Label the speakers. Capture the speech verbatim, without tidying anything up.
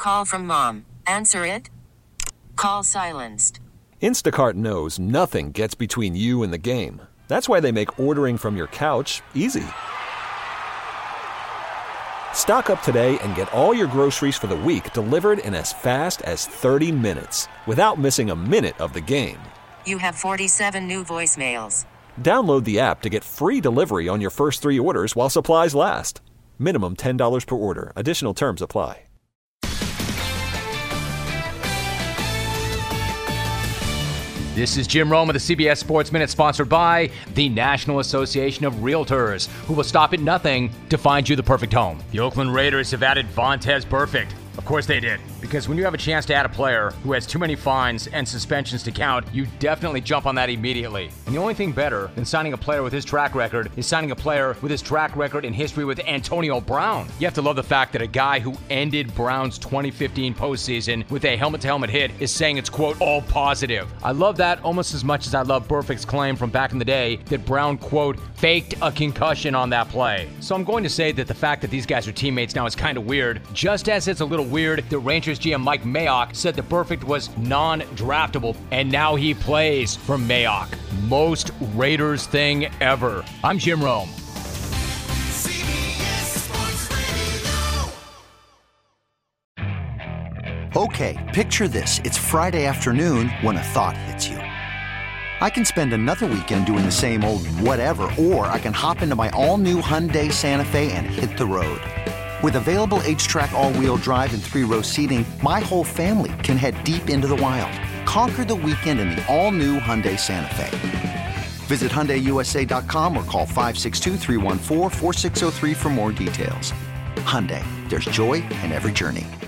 Speaker 1: call from mom. Answer it. Call silenced.
Speaker 2: Instacart knows nothing gets between you and the game. That's why they make ordering from your couch easy. Stock up today and get all your groceries for the week delivered in as fast as thirty minutes without missing a minute of the game.
Speaker 1: You have forty-seven new voicemails.
Speaker 2: Download the app to get free delivery on your first three orders while supplies last. Minimum ten dollars per order. Additional terms apply.
Speaker 3: This is Jim Rome of the C B S Sports Minute, sponsored by the National Association of Realtors, who will stop at nothing to find you the perfect home. The Oakland Raiders have added Vontaze Burfict. Of course they did. Because when you have a chance to add a player who has too many fines and suspensions to count, you definitely jump on that immediately. And the only thing better than signing a player with his track record is signing a player with his track record and history with Antonio Brown. You have to love the fact that a guy who ended Brown's twenty fifteen postseason with a helmet-to-helmet hit is saying it's, quote, all positive. I love that almost as much as I love Burfict's claim from back in the day that Brown, quote, faked a concussion on that play. So I'm going to say that the fact that these guys are teammates now is kind of weird, just as it's a little weird that Rangers G M Mike Mayock said that Burfict was non-draftable, and now he plays for Mayock. Most Raiders thing ever. I'm Jim Rome.
Speaker 4: Okay, picture this. It's Friday afternoon when a thought hits you. I can spend another weekend doing the same old whatever, or I can hop into my all-new Hyundai Santa Fe and hit the road. With available H-Track all-wheel drive and three-row seating, my whole family can head deep into the wild. Conquer the weekend in the all-new Hyundai Santa Fe. Visit Hyundai U S A dot com or call five six two, three one four, four six zero three for more details. Hyundai, there's joy in every journey.